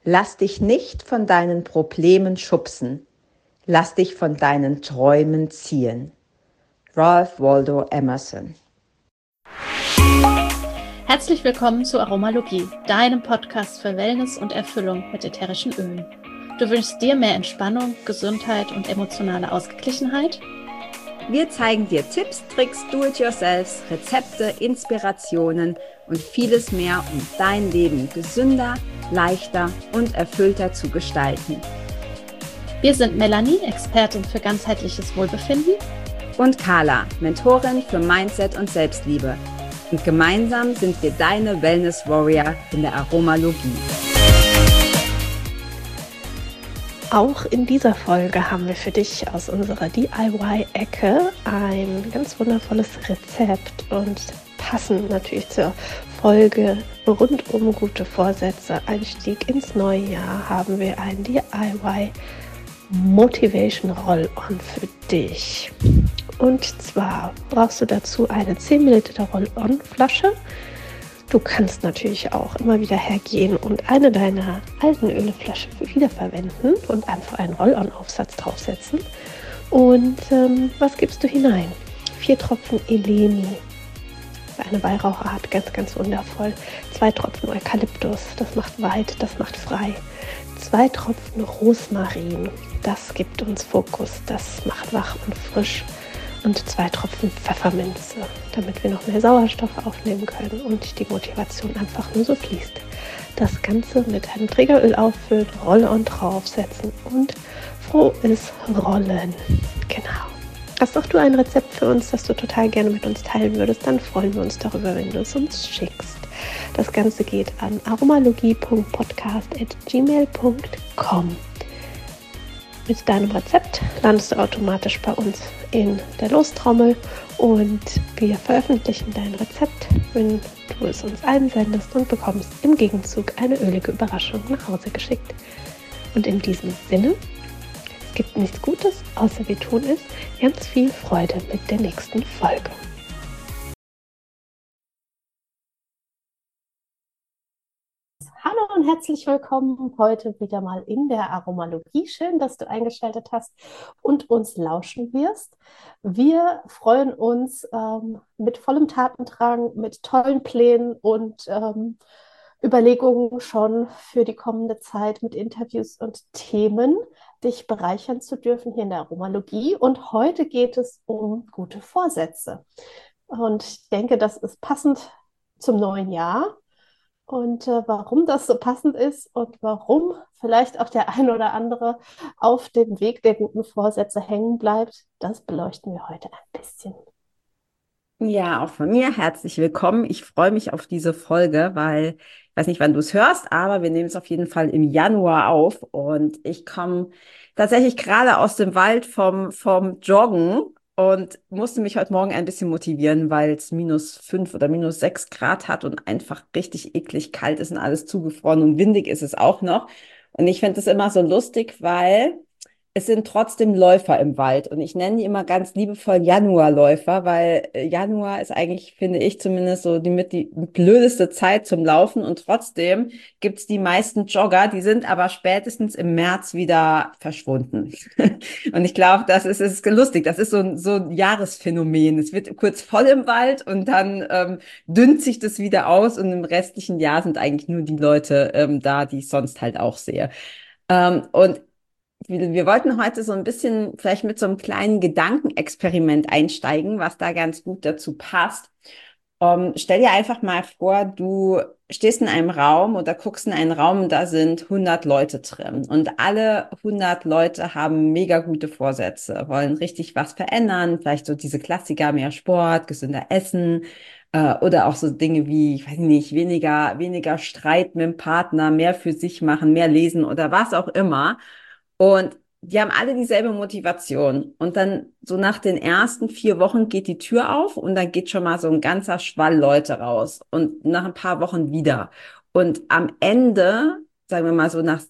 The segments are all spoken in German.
Lass dich nicht von deinen Problemen schubsen. Lass dich von deinen Träumen ziehen. Ralph Waldo Emerson. Herzlich willkommen zu Aromalogie, deinem Podcast für Wellness und Erfüllung mit ätherischen Ölen. Du wünschst dir mehr Entspannung, Gesundheit und emotionale Ausgeglichenheit? Wir zeigen dir Tipps, Tricks, Do-it-yourselfs, Rezepte, Inspirationen und vieles mehr, um dein Leben gesünder, leichter und erfüllter zu gestalten. Wir sind Melanie, Expertin für ganzheitliches Wohlbefinden, und Carla, Mentorin für Mindset und Selbstliebe. Und gemeinsam sind wir deine Wellness Warrior in der Aromalogie. Auch in dieser Folge haben wir für dich aus unserer DIY-Ecke ein ganz wundervolles Rezept und passend natürlich zur Folge rund um gute Vorsätze, Einstieg ins neue Jahr, haben wir ein DIY Motivation Roll-On für dich. Und zwar brauchst du dazu eine 10 ml Roll-On-Flasche. Du kannst natürlich auch immer wieder hergehen und eine deiner alten Öleflaschen wiederverwenden und einfach einen Roll-On-Aufsatz draufsetzen. Und was gibst du hinein? 4 Tropfen Elemi, eine Weihrauchart, ganz, ganz wundervoll. 2 Tropfen Eukalyptus, das macht weit, das macht frei. 2 Tropfen Rosmarin, das gibt uns Fokus, das macht wach und frisch. Und 2 Tropfen Pfefferminze, damit wir noch mehr Sauerstoff aufnehmen können und die Motivation einfach nur so fließt. Das Ganze mit einem Trägeröl auffüllen, Roll-On draufsetzen und frohes Rollen. Genau. Hast auch du ein Rezept für uns, das du total gerne mit uns teilen würdest, dann freuen wir uns darüber, wenn du es uns schickst. Das Ganze geht an aromalogie.podcast@gmail.com. Mit deinem Rezept landest du automatisch bei uns in der Lostrommel und wir veröffentlichen dein Rezept, wenn du es uns einsendest, und bekommst im Gegenzug eine ölige Überraschung nach Hause geschickt. Und in diesem Sinne, es gibt nichts Gutes, außer wir tun es. Ganz viel Freude mit der nächsten Folge. Hallo und herzlich willkommen heute wieder mal in der Aromalogie. Schön, dass du eingeschaltet hast und uns lauschen wirst. Wir freuen uns mit vollem Tatendrang, mit tollen Plänen und Überlegungen schon für die kommende Zeit mit Interviews und Themen, dich bereichern zu dürfen hier in der Aromalogie. Und heute geht es um gute Vorsätze. Und ich denke, das ist passend zum neuen Jahr. Und warum das so passend ist und warum vielleicht auch der ein oder andere auf dem Weg der guten Vorsätze hängen bleibt, das beleuchten wir heute ein bisschen. Ja, auch von mir herzlich willkommen. Ich freue mich auf diese Folge, weil ich weiß nicht, wann du es hörst, aber wir nehmen es auf jeden Fall im Januar auf und ich komme tatsächlich gerade aus dem Wald vom Joggen und musste mich heute Morgen ein bisschen motivieren, weil es -5 oder -6 Grad hat und einfach richtig eklig kalt ist und alles zugefroren und windig ist es auch noch. Und ich finde das immer so lustig, weil es sind trotzdem Läufer im Wald und ich nenne die immer ganz liebevoll Januarläufer, weil Januar ist eigentlich, finde ich zumindest, so die blödeste Zeit zum Laufen und trotzdem gibt's die meisten Jogger, die sind aber spätestens im März wieder verschwunden. Und ich glaube, ist lustig, das ist so ein Jahresphänomen. Es wird kurz voll im Wald und dann dünnt sich das wieder aus und im restlichen Jahr sind eigentlich nur die Leute da, die ich sonst halt auch sehe. Und wir wollten heute so ein bisschen vielleicht mit so einem kleinen Gedankenexperiment einsteigen, was da ganz gut dazu passt. Stell dir einfach mal vor, du stehst in einem Raum oder guckst in einen Raum und da sind 100 Leute drin. Und alle 100 Leute haben mega gute Vorsätze, wollen richtig was verändern. Vielleicht so diese Klassiker, mehr Sport, gesünder essen, oder auch so Dinge wie, ich weiß nicht, weniger Streit mit dem Partner, mehr für sich machen, mehr lesen oder was auch immer. Und die haben alle dieselbe Motivation. Und dann so nach den ersten 4 Wochen geht die Tür auf und dann geht schon mal so ein ganzer Schwall Leute raus. Und nach ein paar Wochen wieder. Und am Ende, sagen wir mal so nach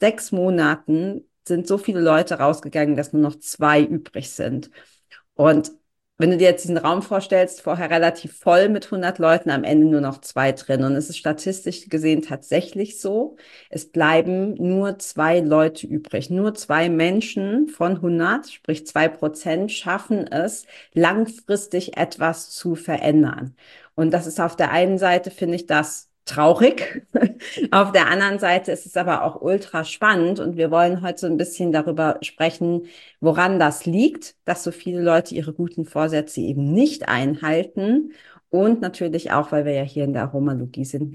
6 Monaten, sind so viele Leute rausgegangen, dass nur noch 2 übrig sind. Und wenn du dir jetzt diesen Raum vorstellst, vorher relativ voll mit 100 Leuten, am Ende nur noch 2 drin. Und es ist statistisch gesehen tatsächlich so. Es bleiben nur 2 Leute übrig. Nur 2 Menschen von 100, sprich 2%, schaffen es, langfristig etwas zu verändern. Und das ist auf der einen Seite, finde ich das traurig. Auf der anderen Seite ist es aber auch ultra spannend. Und wir wollen heute so ein bisschen darüber sprechen, woran das liegt, dass so viele Leute ihre guten Vorsätze eben nicht einhalten. Und natürlich auch, weil wir ja hier in der Aromalogie sind,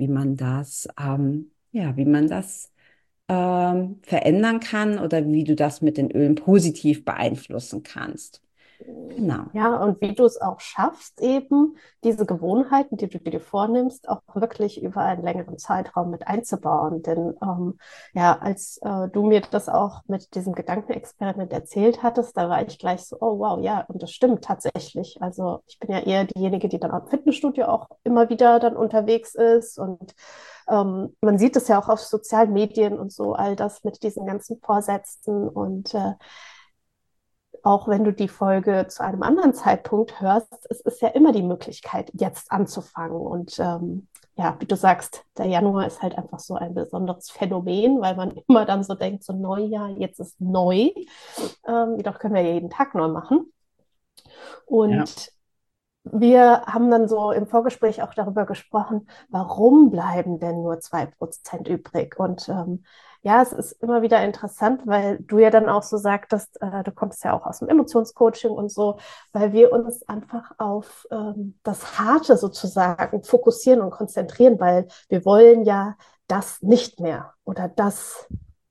wie man das verändern kann oder wie du das mit den Ölen positiv beeinflussen kannst. Genau. Ja, und wie du es auch schaffst, eben diese Gewohnheiten, die du dir vornimmst, auch wirklich über einen längeren Zeitraum mit einzubauen. Denn ja, als du mir das auch mit diesem Gedankenexperiment erzählt hattest, da war ich gleich so, oh wow, ja, und das stimmt tatsächlich. Also ich bin ja eher diejenige, die dann am Fitnessstudio auch immer wieder dann unterwegs ist und man sieht es ja auch auf sozialen Medien und so, all das mit diesen ganzen Vorsätzen und auch wenn du die Folge zu einem anderen Zeitpunkt hörst, es ist ja immer die Möglichkeit, jetzt anzufangen. Und ja, wie du sagst, der Januar ist halt einfach so ein besonderes Phänomen, weil man immer dann so denkt, so Neujahr, jetzt ist neu. Jedoch können wir ja jeden Tag neu machen. Ja. Und wir haben dann so im Vorgespräch auch darüber gesprochen, warum bleiben denn nur 2% übrig? Und ja, es ist immer wieder interessant, weil du ja dann auch so sagtest, du kommst ja auch aus dem Emotionscoaching und so, weil wir uns einfach auf das Harte sozusagen fokussieren und konzentrieren, weil wir wollen ja das nicht mehr oder das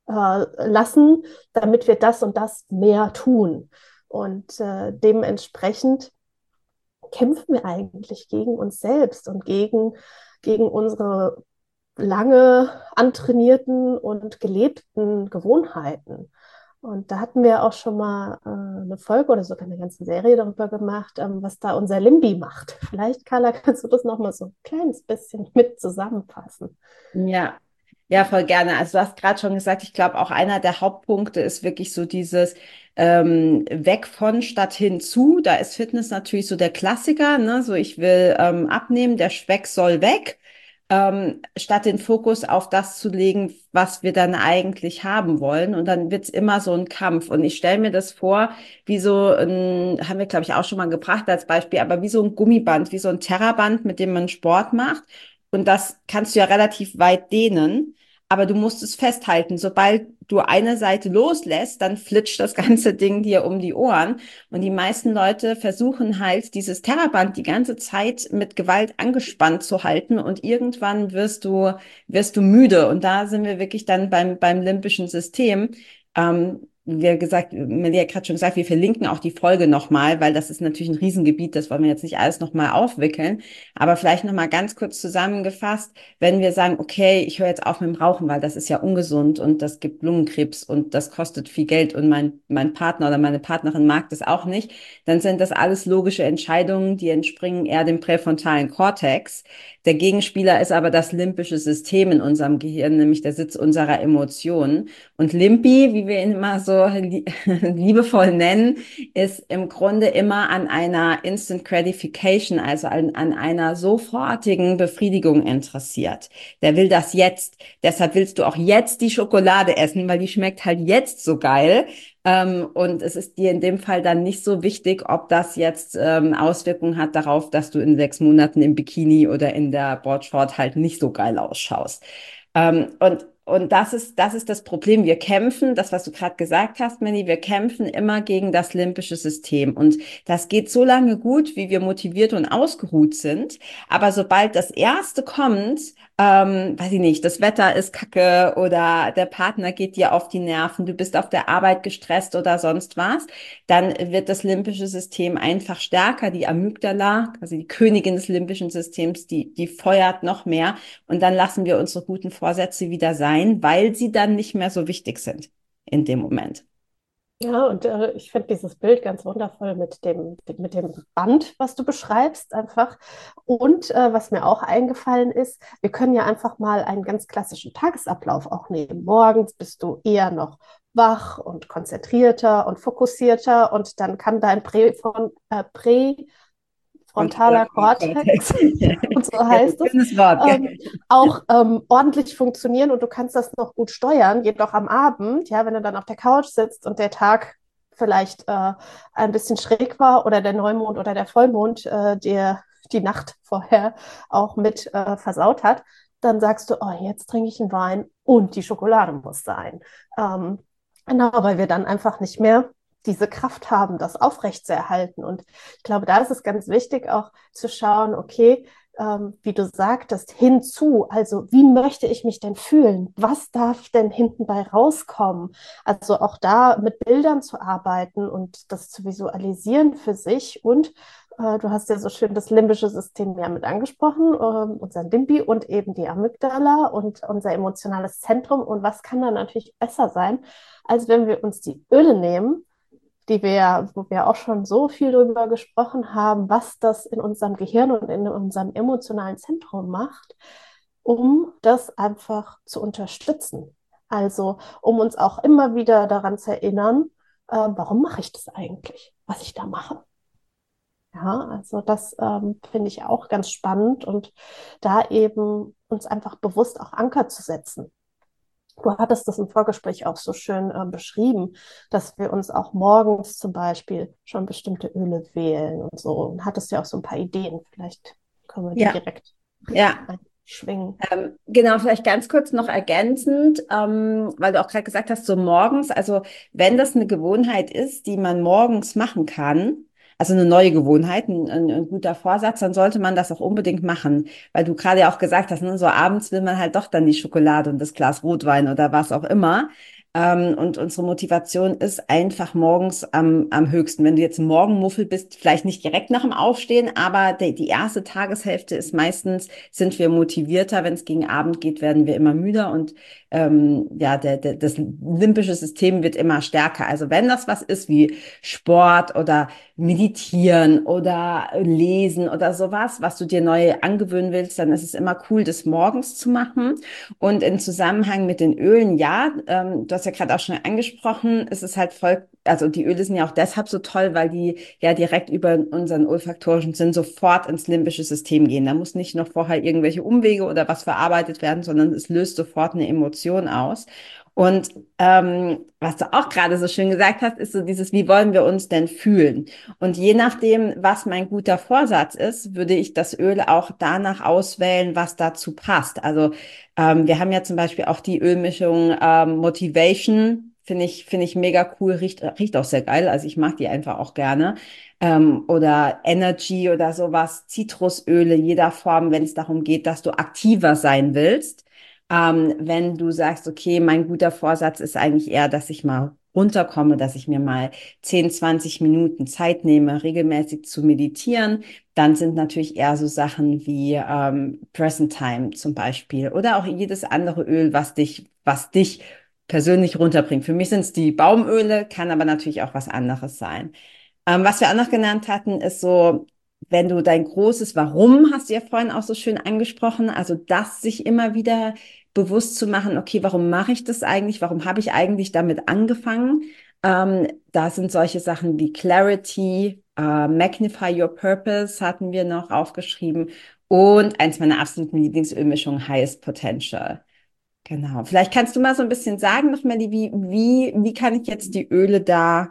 lassen, damit wir das und das mehr tun. Und dementsprechend kämpfen wir eigentlich gegen uns selbst und gegen unsere lange antrainierten und gelebten Gewohnheiten. Und da hatten wir auch schon mal eine Folge oder sogar eine ganze Serie darüber gemacht, was da unser Limbi macht. Vielleicht, Carla, kannst du das noch mal so ein kleines bisschen mit zusammenfassen? Ja, ja, voll gerne. Also du hast gerade schon gesagt, ich glaube auch einer der Hauptpunkte ist wirklich so dieses weg von statt hinzu. Da ist Fitness natürlich so der Klassiker, ne? So ich will abnehmen, der Speck soll weg. Statt den Fokus auf das zu legen, was wir dann eigentlich haben wollen. Und dann wird's immer so ein Kampf. Und ich stelle mir das vor, wie so ein, haben wir, glaube ich, auch schon mal gebracht als Beispiel, aber wie so ein Gummiband, wie so ein Terraband, mit dem man Sport macht. Und das kannst du ja relativ weit dehnen, aber du musst es festhalten. Sobald du eine Seite loslässt, dann flitscht das ganze Ding dir um die Ohren. Und die meisten Leute versuchen halt, dieses Terraband die ganze Zeit mit Gewalt angespannt zu halten. Und irgendwann wirst du müde. Und da sind wir wirklich dann beim limbischen System. Wie gesagt, Melly hat gerade schon gesagt, wir verlinken auch die Folge nochmal, weil das ist natürlich ein Riesengebiet, das wollen wir jetzt nicht alles nochmal aufwickeln. Aber vielleicht nochmal ganz kurz zusammengefasst, wenn wir sagen, okay, ich höre jetzt auf mit dem Rauchen, weil das ist ja ungesund und das gibt Lungenkrebs und das kostet viel Geld und mein Partner oder meine Partnerin mag das auch nicht, dann sind das alles logische Entscheidungen, die entspringen eher dem präfrontalen Kortex. Der Gegenspieler ist aber das limbische System in unserem Gehirn, nämlich der Sitz unserer Emotionen. Und Limpi, wie wir ihn immer so liebevoll nennen, ist im Grunde immer an einer Instant Gratification, also an einer sofortigen Befriedigung interessiert. Der will das jetzt. Deshalb willst du auch jetzt die Schokolade essen, weil die schmeckt halt jetzt so geil. Und es ist dir in dem Fall dann nicht so wichtig, ob das jetzt Auswirkungen hat darauf, dass du in 6 Monaten im Bikini oder in der Boardshort halt nicht so geil ausschaust. Und das ist das Problem. Wir kämpfen, das, was du gerade gesagt hast, Manny, wir kämpfen immer gegen das limbische System. Und das geht so lange gut, wie wir motiviert und ausgeruht sind. Aber sobald das Erste kommt, weiß ich nicht, das Wetter ist kacke oder der Partner geht dir auf die Nerven, du bist auf der Arbeit gestresst oder sonst was, dann wird das limbische System einfach stärker. Die Amygdala, also die Königin des limbischen Systems, die feuert noch mehr. Und dann lassen wir unsere guten Vorsätze wieder sein, weil sie dann nicht mehr so wichtig sind in dem Moment. Ja, und ich finde dieses Bild ganz wundervoll mit dem Band, was du beschreibst, einfach. Und was mir auch eingefallen ist, wir können ja einfach mal einen ganz klassischen Tagesablauf auch nehmen. Morgens bist du eher noch wach und konzentrierter und fokussierter und dann kann dein Frontaler präfrontaler Kortex, Kortex. und so Ja, heißt es, schönes Wort, ähm, gell? auch ordentlich funktionieren und du kannst das noch gut steuern, jedoch am Abend, ja, wenn du dann auf der Couch sitzt und der Tag vielleicht ein bisschen schräg war oder der Neumond oder der Vollmond dir die Nacht vorher auch mit versaut hat, dann sagst du, oh, jetzt trinke ich einen Wein und die Schokolade muss sein. Ähm, genau, weil wir dann einfach nicht mehr diese Kraft haben, das aufrechtzuerhalten. Und ich glaube, da ist es ganz wichtig, auch zu schauen, okay, wie du sagtest, hinzu, also wie möchte ich mich denn fühlen? Was darf denn hinten bei rauskommen? Also auch da mit Bildern zu arbeiten und das zu visualisieren für sich. Und du hast ja so schön das limbische System ja mit angesprochen, unser Limbi und eben die Amygdala und unser emotionales Zentrum. Und was kann da natürlich besser sein, als wenn wir uns die Öle nehmen, die wir, wo wir auch schon so viel darüber gesprochen haben, was das in unserem Gehirn und in unserem emotionalen Zentrum macht, um das einfach zu unterstützen. Also um uns auch immer wieder daran zu erinnern, warum mache ich das eigentlich, was ich da mache. Ja, also das finde ich auch ganz spannend und da eben uns einfach bewusst auch Anker zu setzen. Du hattest das im Vorgespräch auch so schön beschrieben, dass wir uns auch morgens zum Beispiel schon bestimmte Öle wählen und so. Und hattest ja auch so ein paar Ideen. Vielleicht können wir die Ja, direkt ja. einschwingen. Genau, vielleicht ganz kurz noch ergänzend, weil du auch gerade gesagt hast, so morgens, also wenn das eine Gewohnheit ist, die man morgens machen kann, also eine neue Gewohnheit, ein guter Vorsatz, dann sollte man das auch unbedingt machen, weil du gerade ja auch gesagt hast, ne, so abends will man halt doch dann die Schokolade und das Glas Rotwein oder was auch immer. Und unsere Motivation ist einfach morgens am höchsten. Wenn du jetzt ein Morgenmuffel bist, vielleicht nicht direkt nach dem Aufstehen, aber die erste Tageshälfte ist meistens, sind wir motivierter. Wenn es gegen Abend geht, werden wir immer müder und ja, das limbische System wird immer stärker. Also wenn das was ist wie Sport oder Meditieren oder Lesen oder sowas, was du dir neu angewöhnen willst, dann ist es immer cool, das morgens zu machen. Und im Zusammenhang mit den Ölen, ja, du hast ja gerade auch schon angesprochen, es ist halt voll, also die Öle sind ja auch deshalb so toll, weil die ja direkt über unseren olfaktorischen Sinn sofort ins limbische System gehen. Da muss nicht noch vorher irgendwelche Umwege oder was verarbeitet werden, sondern es löst sofort eine Emotion aus. Und was du auch gerade so schön gesagt hast, ist so dieses, wie wollen wir uns denn fühlen? Und je nachdem, was mein guter Vorsatz ist, würde ich das Öl auch danach auswählen, was dazu passt. Also wir haben ja zum Beispiel auch die Ölmischung Motivation, finde ich mega cool, riecht auch sehr geil. Also ich mag die einfach auch gerne. Oder Energy oder sowas, Zitrusöle jeder Form, wenn es darum geht, dass du aktiver sein willst. Wenn du sagst, okay, mein guter Vorsatz ist eigentlich eher, dass ich mal runterkomme, dass ich mir mal 10, 20 Minuten Zeit nehme, regelmäßig zu meditieren, dann sind natürlich eher so Sachen wie Present Time zum Beispiel oder auch jedes andere Öl, was dich persönlich runterbringt. Für mich sind es die Baumöle, kann aber natürlich auch was anderes sein. Was wir auch noch genannt hatten, ist so, wenn du dein großes Warum, hast du ja vorhin auch so schön angesprochen, also das sich immer wieder bewusst zu machen, okay, warum mache ich das eigentlich? Warum habe ich eigentlich damit angefangen? Da sind solche Sachen wie Clarity, Magnify Your Purpose hatten wir noch aufgeschrieben und eins meiner absoluten Lieblingsölmischungen, Highest Potential. Genau. Vielleicht kannst du mal so ein bisschen sagen, noch Melli, wie kann ich jetzt die Öle da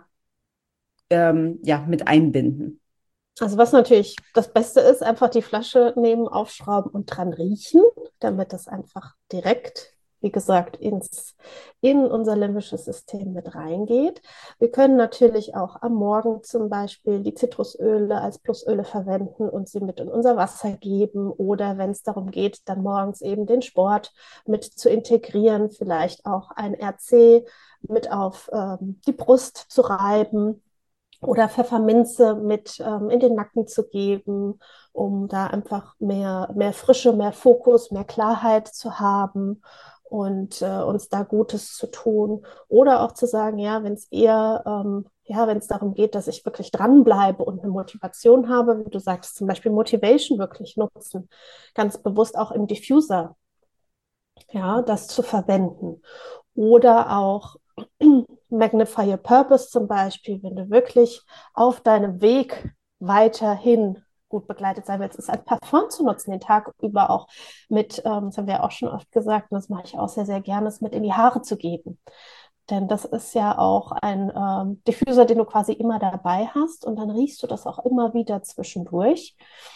ja, mit einbinden? Also was natürlich das Beste ist, einfach die Flasche nehmen, aufschrauben und dran riechen, damit das einfach direkt, wie gesagt, in unser limbisches System mit reingeht. Wir können natürlich auch am Morgen zum Beispiel die Zitrusöle als Plusöle verwenden und sie mit in unser Wasser geben oder wenn es darum geht, dann morgens eben den Sport mit zu integrieren, vielleicht auch ein RC mit auf die Brust zu reiben oder Pfefferminze mit in den Nacken zu geben, um da einfach mehr Frische, mehr Fokus, mehr Klarheit zu haben und uns da Gutes zu tun. Oder auch zu sagen, ja, wenn es eher, ja, wenn es darum geht, dass ich wirklich dranbleibe und eine Motivation habe, wie du sagst, zum Beispiel Motivation wirklich nutzen, ganz bewusst auch im Diffuser, ja, das zu verwenden. Oder auch Magnify Your Purpose zum Beispiel, wenn du wirklich auf deinem Weg weiterhin gut begleitet sein willst, ist als Parfum zu nutzen, den Tag über auch mit, das haben wir ja auch schon oft gesagt, und das mache ich auch sehr, sehr gerne, es mit in die Haare zu geben. Denn das ist ja auch ein Diffuser, den du quasi immer dabei hast und dann riechst du das auch immer wieder zwischendurch.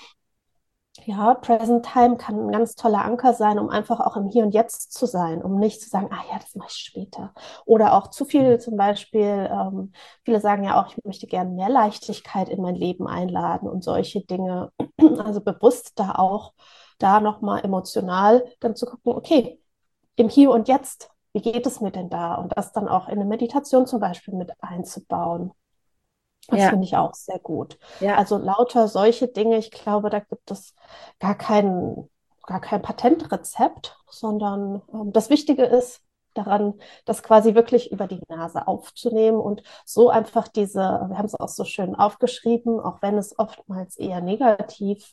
Ja, Present Time kann ein ganz toller Anker sein, um einfach auch im Hier und Jetzt zu sein, um nicht zu sagen, ah ja, das mache ich später. Oder auch zu viel zum Beispiel, viele sagen ja auch, ich möchte gerne mehr Leichtigkeit in mein Leben einladen und solche Dinge. Also bewusst da auch, da nochmal emotional dann zu gucken, okay, im Hier und Jetzt, wie geht es mir denn da? Und das dann auch in eine Meditation zum Beispiel mit einzubauen. Das Ja, finde ich auch sehr gut. ja, Also lauter solche Dinge, ich glaube, da gibt es gar kein, gar kein Patentrezept, sondern das Wichtige ist daran, das quasi wirklich über die Nase aufzunehmen und so einfach diese, wir haben es auch so schön aufgeschrieben, auch wenn es oftmals eher negativ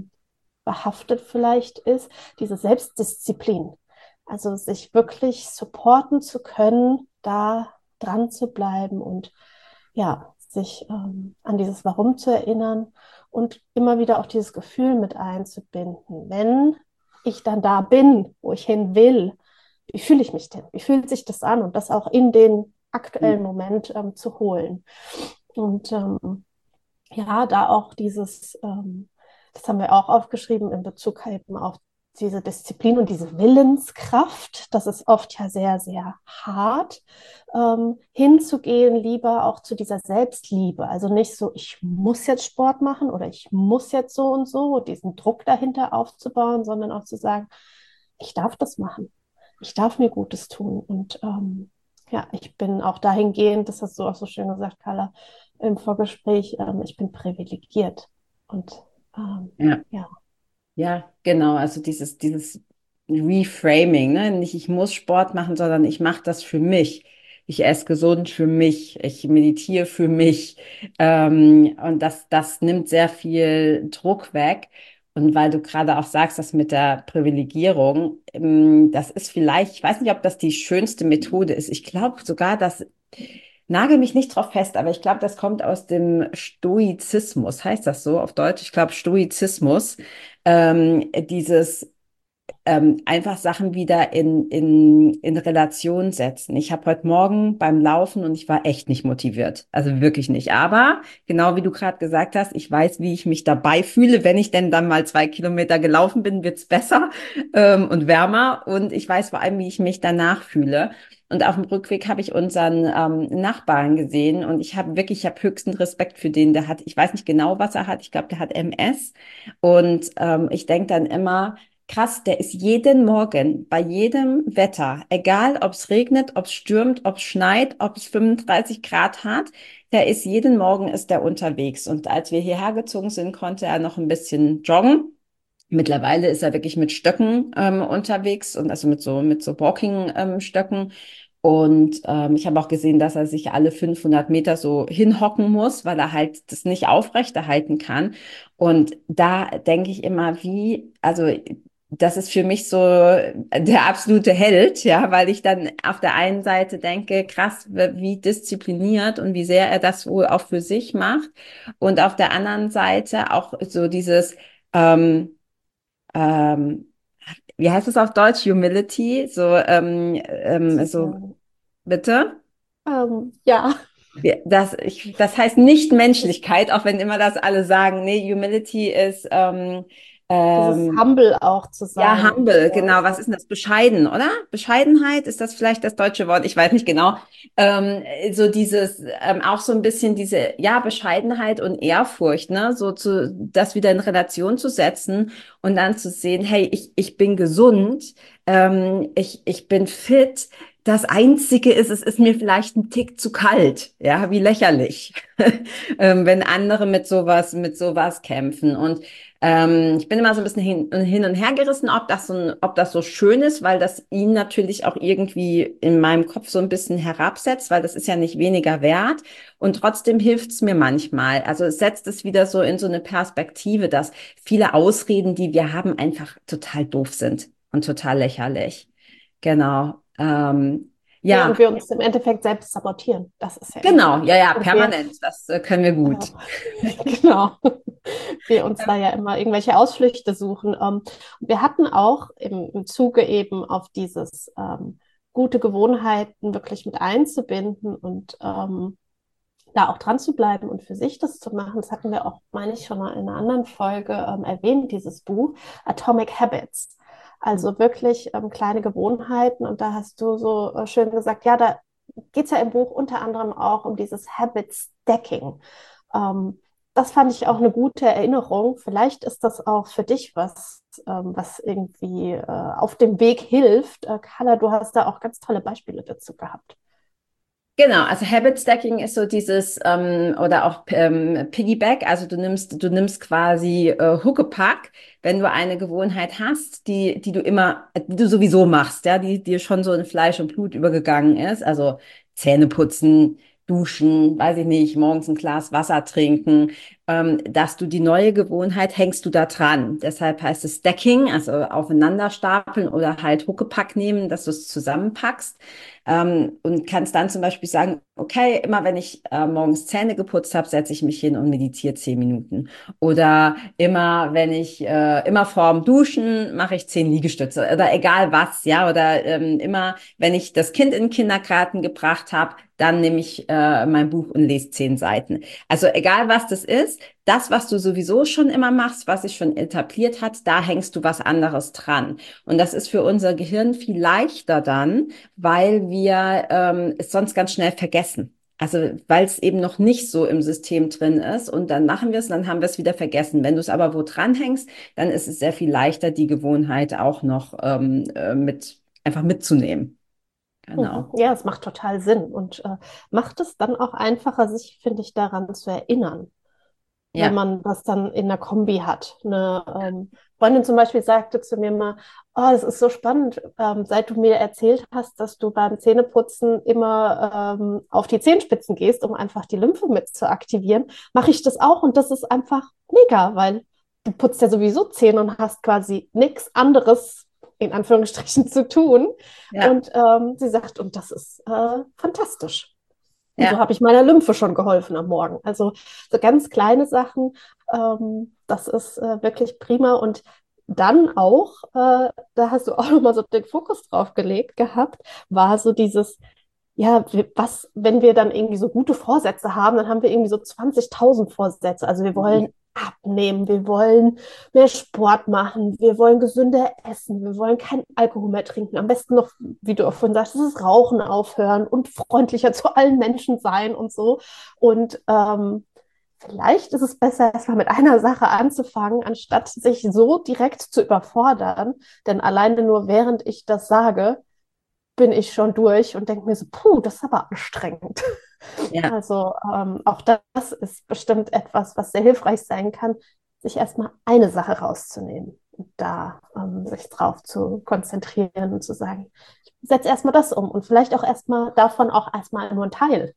behaftet vielleicht ist, diese Selbstdisziplin. Also sich wirklich supporten zu können, da dran zu bleiben und ja, sich an dieses Warum zu erinnern und immer wieder auch dieses Gefühl mit einzubinden. Wenn ich dann da bin, wo ich hin will, wie fühle ich mich denn? Wie fühlt sich das an? Und das auch in den aktuellen Moment zu holen. Und ja, da auch dieses, das haben wir auch aufgeschrieben in Bezug eben auf diese Disziplin und diese Willenskraft, das ist oft ja sehr, sehr hart, hinzugehen, lieber auch zu dieser Selbstliebe. Also nicht so, ich muss jetzt Sport machen oder ich muss jetzt so und so, diesen Druck dahinter aufzubauen, sondern auch zu sagen, ich darf das machen. Ich darf mir Gutes tun. Und ja, ich bin auch dahingehend, das hast du auch so schön gesagt, Carla, im Vorgespräch, ich bin privilegiert. Und ja. ja, Ja, genau. Also dieses Reframing, ne? Nicht ich muss Sport machen, sondern ich mache das für mich. Ich esse gesund für mich. Ich meditiere für mich. Und das nimmt sehr viel Druck weg. Und weil du gerade auch sagst, das mit der Privilegierung, das ist vielleicht, ich weiß nicht, ob das die schönste Methode ist. Ich glaube sogar, dass nagel mich nicht drauf fest, aber ich glaube, das kommt aus dem Stoizismus. Heißt das so auf Deutsch? Ich glaube, Stoizismus. Dieses einfach Sachen wieder in Relation setzen. Ich habe heute Morgen beim Laufen und ich war echt nicht motiviert. Also wirklich nicht. Aber genau wie du gerade gesagt hast, ich weiß, wie ich mich dabei fühle. Wenn ich denn dann mal 2 Kilometer gelaufen bin, wird's besser und wärmer. Und ich weiß vor allem, wie ich mich danach fühle. Und auf dem Rückweg habe ich unseren Nachbarn gesehen und ich habe höchsten Respekt für den. Der hat, ich weiß nicht genau, was er hat. Ich glaube, der hat MS. Und ich denke dann immer, krass, der ist jeden Morgen bei jedem Wetter, egal ob es regnet, ob es stürmt, ob es schneit, ob es 35 Grad hat, der ist jeden Morgen ist der unterwegs. Und als wir hierher gezogen sind, konnte er noch ein bisschen joggen. Mittlerweile ist er wirklich mit Stöcken unterwegs und also mit so Walking Stöcken. Und ich habe auch gesehen, dass er sich alle 500 Meter so hinhocken muss, weil er halt das nicht aufrechterhalten kann. Und da denke ich immer, also das ist für mich so der absolute Held, ja, weil ich dann auf der einen Seite denke, krass, wie diszipliniert und wie sehr er das wohl auch für sich macht. Und auf der anderen Seite auch so dieses, ähm, ähm, wie heißt es auf Deutsch? Humility, das ist so, bitte? ja, Das heißt nicht Menschlichkeit, auch wenn immer das alle sagen, nee, Humility ist, dieses ähm, Humble auch zu ja, sein und humble, genau. Was ist denn das? Bescheiden, oder? Bescheidenheit, ist das vielleicht das deutsche Wort? Ich weiß nicht genau. So dieses, auch so ein bisschen diese, ja, Bescheidenheit und Ehrfurcht, ne? Das wieder in Relation zu setzen und dann zu sehen, hey, ich bin gesund, ich bin fit. Das Einzige ist, es ist mir vielleicht ein Tick zu kalt. Ja, wie lächerlich. Wenn andere mit sowas kämpfen. Und ich bin immer so ein bisschen hin und her gerissen, ob das so schön ist, weil das ihn natürlich auch irgendwie in meinem Kopf so ein bisschen herabsetzt, weil das ist ja nicht weniger wert. Und trotzdem hilft es mir manchmal. Also es setzt es wieder so in so eine Perspektive, dass viele Ausreden, die wir haben, einfach total doof sind und total lächerlich. Genau. Ja, Ja, und wir uns im Endeffekt selbst sabotieren. Das ist ja immer. genau, ja, ja, Und wir, permanent. Das können wir gut. genau, wir uns da ja immer irgendwelche Ausflüchte suchen. Und wir hatten auch im Zuge eben auf dieses gute Gewohnheiten wirklich mit einzubinden und da auch dran zu bleiben und für sich das zu machen. Das hatten wir auch, meine ich, schon mal in einer anderen Folge erwähnt, dieses Buch Atomic Habits. Also wirklich kleine Gewohnheiten. Und da hast du so schön gesagt, ja, da geht es ja im Buch unter anderem auch um dieses Habit Stacking. Das fand ich auch eine gute Erinnerung. Vielleicht ist das auch für dich was, was irgendwie auf dem Weg hilft. Carla, du hast da auch ganz tolle Beispiele dazu gehabt. Genau, also Habit Stacking ist so dieses oder auch Piggyback, also du nimmst quasi Huckepack, wenn du eine Gewohnheit hast, die du sowieso machst, ja, die dir schon so in Fleisch und Blut übergegangen ist, also Zähne putzen, duschen, weiß ich nicht, morgens ein Glas Wasser trinken, dass du die neue Gewohnheit hängst du da dran. Deshalb heißt es Stacking, also aufeinander stapeln oder halt Huckepack nehmen, dass du es zusammenpackst. Und kannst dann zum Beispiel sagen, okay, immer wenn ich morgens Zähne geputzt habe, setze ich mich hin und meditiere 10 Minuten. Oder immer vorm Duschen mache ich 10 Liegestütze oder egal was, ja. Oder immer, wenn ich das Kind in den Kindergarten gebracht habe, dann nehme ich mein Buch und lese 10 Seiten. Also egal was das ist, das, was du sowieso schon immer machst, was sich schon etabliert hat, da hängst du was anderes dran. Und das ist für unser Gehirn viel leichter dann, weil wir es sonst ganz schnell vergessen. Also weil es eben noch nicht so im System drin ist und dann machen wir es, dann haben wir es wieder vergessen. Wenn du es aber wo dranhängst, dann ist es sehr viel leichter, die Gewohnheit auch noch einfach mitzunehmen. Mhm. Genau. Ja, es macht total Sinn und macht es dann auch einfacher, sich, finde ich, daran zu erinnern, wenn Ja. man das dann in der Kombi hat. Eine Freundin zum Beispiel sagte zu mir mal, oh, es ist so spannend, seit du mir erzählt hast, dass du beim Zähneputzen immer auf die Zehenspitzen gehst, um einfach die Lymphe mit zu aktivieren, mache ich das auch und das ist einfach mega, weil du putzt ja sowieso Zähne und hast quasi nichts anderes in Anführungsstrichen zu tun. Ja, Und sie sagt, und das ist fantastisch. Und so ja, habe ich meiner Lymphe schon geholfen am Morgen. Also so ganz kleine Sachen, das ist wirklich prima. Und dann auch, da hast du auch nochmal so den Fokus drauf gelegt gehabt, war so dieses, ja, was, wenn wir dann irgendwie so gute Vorsätze haben, dann haben wir irgendwie so 20.000 Vorsätze. Also wir wollen abnehmen, wir wollen mehr Sport machen, wir wollen gesünder essen, wir wollen keinen Alkohol mehr trinken. Am besten noch, wie du auch vorhin sagst, das Rauchen aufhören und freundlicher zu allen Menschen sein und so. Und vielleicht ist es besser, erstmal mit einer Sache anzufangen, anstatt sich so direkt zu überfordern. Denn alleine nur während ich das sage, bin ich schon durch und denke mir so, puh, das ist aber anstrengend. ja, Also auch das ist bestimmt etwas, was sehr hilfreich sein kann, sich erstmal eine Sache rauszunehmen und da sich drauf zu konzentrieren und zu sagen, ich setze erstmal das um und vielleicht auch erstmal davon auch erstmal nur ein Teil,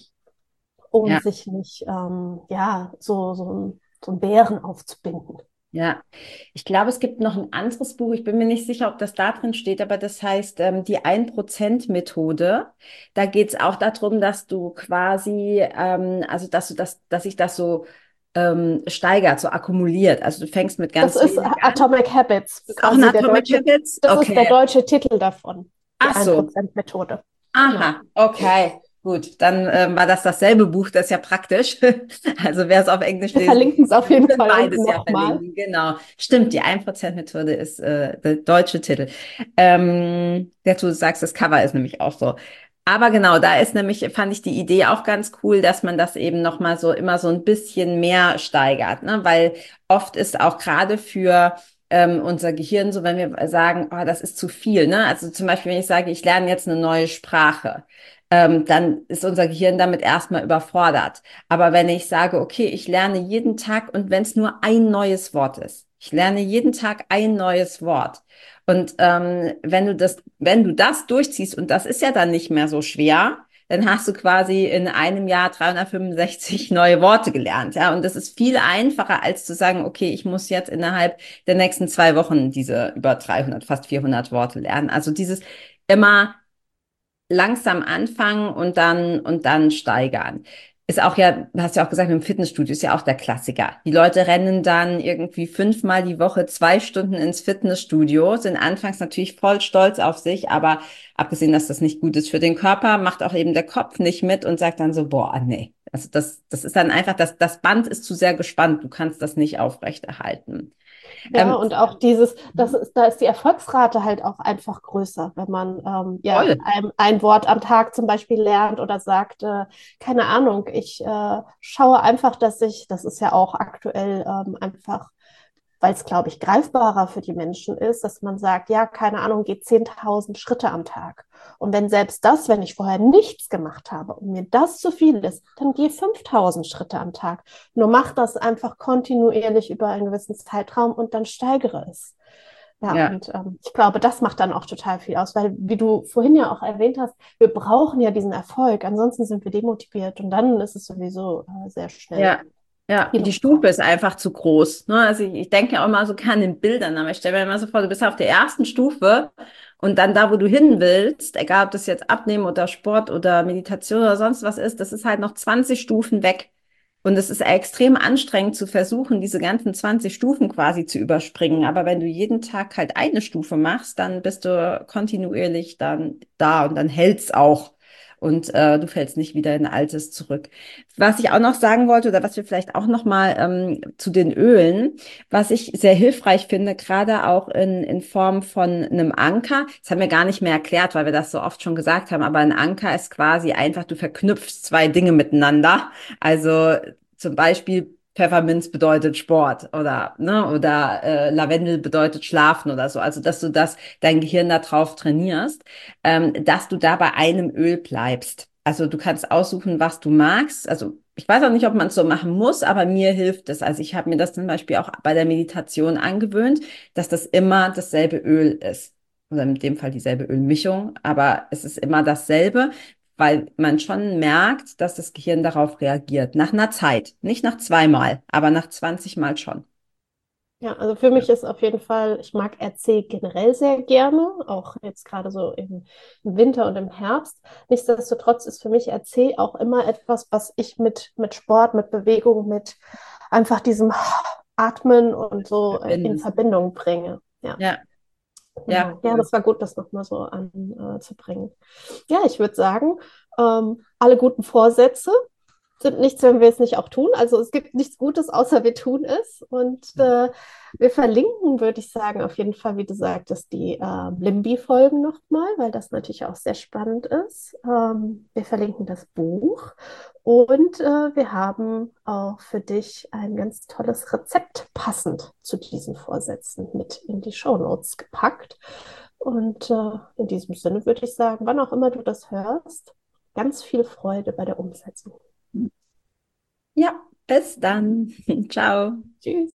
um ja. sich nicht ja, so einen Bären aufzubinden. Ja, ich glaube, es gibt noch ein anderes Buch. Ich bin mir nicht sicher, ob das da drin steht, aber das heißt die 1% Methode. Da geht es auch darum, dass du quasi, also dass sich das so steigert, so akkumuliert. Also du fängst mit Das ganz ist wenig an. Atomic Habits, Das ist auch ein quasi Atomic Habits? das ist der Okay. deutsche Titel davon, die Ach so. 1%-Methode. Genau. Aha, okay. Gut, dann war das dasselbe Buch, das ist ja praktisch. Also wer es auf Englisch Wir lesen verlinken es auf will, wir jeden können Fall unten beides ja nochmal. verlinken. Genau. Stimmt, die 1% Methode ist der deutsche Titel. Du sagst, das Cover ist nämlich auch so. Aber genau, da ist nämlich, fand ich die Idee auch ganz cool, dass man das eben nochmal so immer so ein bisschen mehr steigert, ne? Weil oft ist auch gerade für unser Gehirn so, wenn wir sagen, oh, das ist zu viel, ne? Also zum Beispiel, wenn ich sage, ich lerne jetzt eine neue Sprache, dann ist unser Gehirn damit erstmal überfordert. Aber wenn ich sage, okay, ich lerne jeden Tag und wenn es nur ein neues Wort ist, ich lerne jeden Tag ein neues Wort. Und wenn du das durchziehst, und das ist ja dann nicht mehr so schwer, dann hast du quasi in einem Jahr 365 neue Worte gelernt, ja. Und das ist viel einfacher, als zu sagen, okay, ich muss jetzt innerhalb der nächsten 2 Wochen diese über 300, fast 400 Worte lernen. Also dieses immer langsam anfangen und dann steigern. Ist auch ja, hast ja auch gesagt, im Fitnessstudio ist ja auch der Klassiker. Die Leute rennen dann irgendwie 5-mal die Woche 2 Stunden ins Fitnessstudio, sind anfangs natürlich voll stolz auf sich, aber abgesehen, dass das nicht gut ist für den Körper, macht auch eben der Kopf nicht mit und sagt dann so, boah, nee. Also das ist dann einfach, das Band ist zu sehr gespannt, du kannst das nicht aufrechterhalten. Ja, und auch da ist die Erfolgsrate halt auch einfach größer, wenn man ja Voll. ein Wort am Tag zum Beispiel lernt oder sagt, keine Ahnung, ich schaue einfach, das ist ja auch aktuell einfach, weil es, glaube ich, greifbarer für die Menschen ist, dass man sagt, ja, keine Ahnung, geht 10.000 Schritte am Tag. Und wenn selbst das, wenn ich vorher nichts gemacht habe und mir das zu viel ist, dann gehe 5.000 Schritte am Tag. Nur mach das einfach kontinuierlich über einen gewissen Zeitraum und dann steigere es. Ja, Ja. und ich glaube, das macht dann auch total viel aus, weil, wie du vorhin ja auch erwähnt hast, wir brauchen ja diesen Erfolg, ansonsten sind wir demotiviert und dann ist es sowieso sehr schnell Ja, ja, hin die und her. Stufe ist einfach zu groß. Ne? Also ich denke ja auch mal so gerne in Bildern, aber ich stelle mir immer so vor, du bist auf der ersten Stufe und dann da, wo du hin willst, egal ob das jetzt Abnehmen oder Sport oder Meditation oder sonst was ist, das ist halt noch 20 Stufen weg. Und es ist extrem anstrengend zu versuchen, diese ganzen 20 Stufen quasi zu überspringen. Aber wenn du jeden Tag halt eine Stufe machst, dann bist du kontinuierlich dann da und dann hält's auch. Und du fällst nicht wieder in Altes zurück. Was ich auch noch sagen wollte oder was wir vielleicht auch noch mal zu den Ölen, was ich sehr hilfreich finde, gerade auch in Form von einem Anker. Das haben wir gar nicht mehr erklärt, weil wir das so oft schon gesagt haben. Aber ein Anker ist quasi einfach, du verknüpfst zwei Dinge miteinander. Also zum Beispiel Pfefferminz bedeutet Sport oder Lavendel bedeutet Schlafen oder so. Also dass du dein Gehirn darauf trainierst, dass du da bei einem Öl bleibst. Also du kannst aussuchen, was du magst. Also ich weiß auch nicht, ob man es so machen muss, aber mir hilft es. Also ich habe mir das zum Beispiel auch bei der Meditation angewöhnt, dass das immer dasselbe Öl ist. Oder in dem Fall dieselbe Ölmischung, aber es ist immer dasselbe, weil man schon merkt, dass das Gehirn darauf reagiert. Nach einer Zeit. Nicht nach 2-mal, aber nach 20 Mal schon. Ja, also für mich ist auf jeden Fall, ich mag RC generell sehr gerne, auch jetzt gerade so im Winter und im Herbst. Nichtsdestotrotz ist für mich RC auch immer etwas, was ich mit Sport, mit Bewegung, mit einfach diesem Atmen und so in Verbindest. Verbindung bringe. Ja, Ja, ja, genau. Ja, cool. das war gut, das nochmal so anzubringen. Ja, ich würde sagen, alle guten Vorsätze sind nichts, wenn wir es nicht auch tun. Also es gibt nichts Gutes, außer wir tun es. Und wir verlinken, würde ich sagen, auf jeden Fall, wie du sagtest, die Limbi-Folgen nochmal, weil das natürlich auch sehr spannend ist. Wir verlinken das Buch und wir haben auch für dich ein ganz tolles Rezept passend zu diesen Vorsätzen mit in die Shownotes gepackt. Und in diesem Sinne würde ich sagen, wann auch immer du das hörst, ganz viel Freude bei der Umsetzung. Ja, bis dann. Ciao. Tschüss.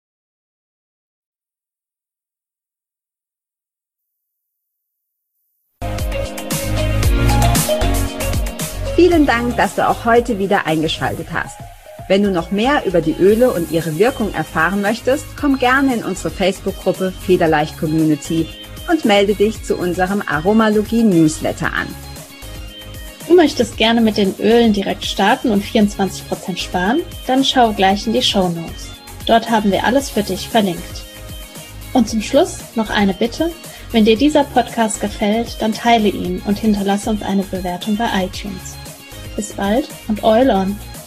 Vielen Dank, dass du auch heute wieder eingeschaltet hast. Wenn du noch mehr über die Öle und ihre Wirkung erfahren möchtest, komm gerne in unsere Facebook-Gruppe Federleicht Community und melde dich zu unserem Aromalogie-Newsletter an. Du möchtest gerne mit den Ölen direkt starten und 24% sparen? Dann schau gleich in die Shownotes. Dort haben wir alles für dich verlinkt. Und zum Schluss noch eine Bitte. Wenn dir dieser Podcast gefällt, dann teile ihn und hinterlasse uns eine Bewertung bei iTunes. Bis bald und Oil on!